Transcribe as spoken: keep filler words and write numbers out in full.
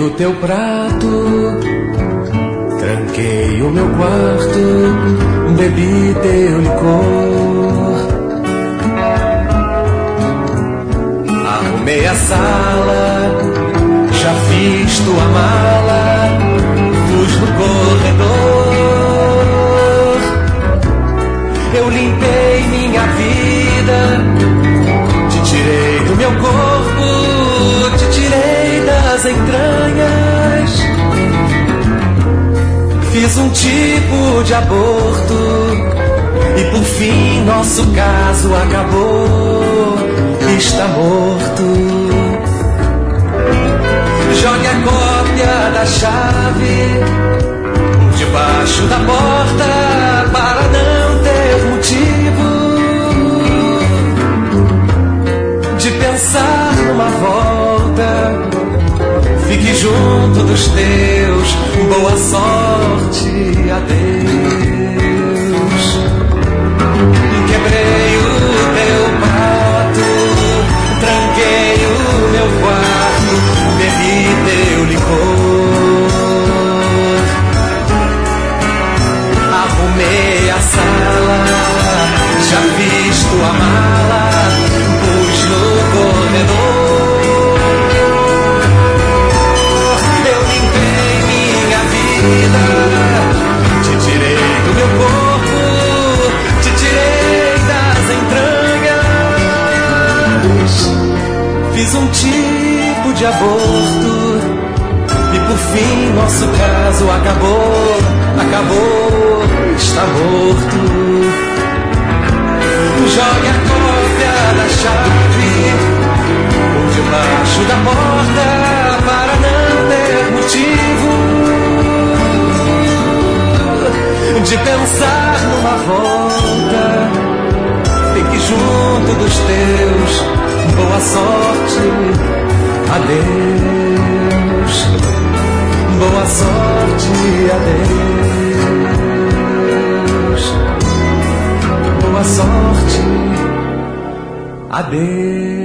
o teu prato, tranquei o meu quarto, bebi teu licor. Arrumei a sala, já fiz tua mala, pus no corredor. Eu limpei minha vida, te tirei do meu corpo, te tirei das entranhas. Fiz um tipo de aborto e por fim nosso caso acabou. Está morto. Jogue a cópia da chave debaixo da porta para não ter motivo de pensar numa volta. Fique junto dos teus, boa sorte, adeus. Quebrei o teu prato, tranquei o meu quarto, bebi teu licor. Arrumei a sala, já fiz tua mala, pus no corredor. Te tirei do meu corpo, te tirei das entranhas. Fiz um tipo de aborto e por fim nosso caso acabou. Acabou, está morto. Jogue a cópia da chave debaixo da porta para não ter motivo de pensar numa volta. Fique junto dos teus, boa sorte, adeus. Boa sorte, adeus. Boa sorte, adeus.